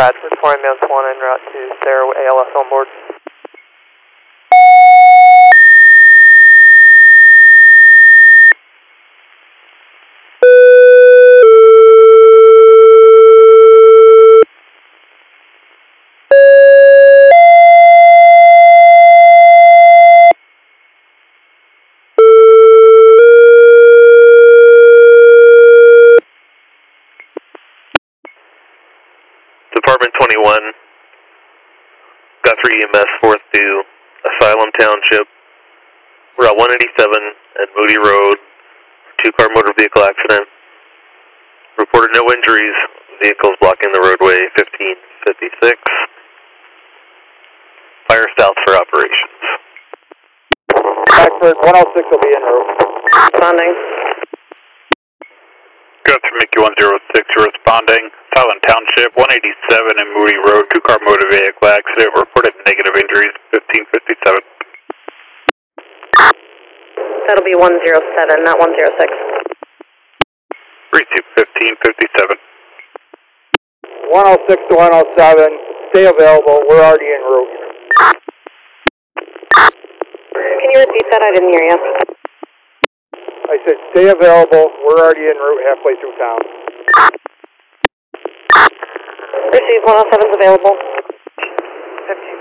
Bradford, flying Mounts 1 en route to Sarah with ALS on board. Department 21, Guthrie EMS 4th to Asylum Township. We're at 187 and Moody Road, two-car motor vehicle accident. Reported no injuries, vehicles blocking the roadway, 1556. Fire south for operations. Bradford, 106 will be en route. Responding. Guthrie Mickey 106, you're responding. Asylum Township, 187 and Moody Road, two-car motor vehicle accident. Reported negative injuries, 1557. That'll be 107, not 106. Receive 1557. 106 to 107, stay available, we're already en route. Can you repeat that? I didn't hear you. I said stay available, we're already en route halfway through town. Receive 107's available. 15.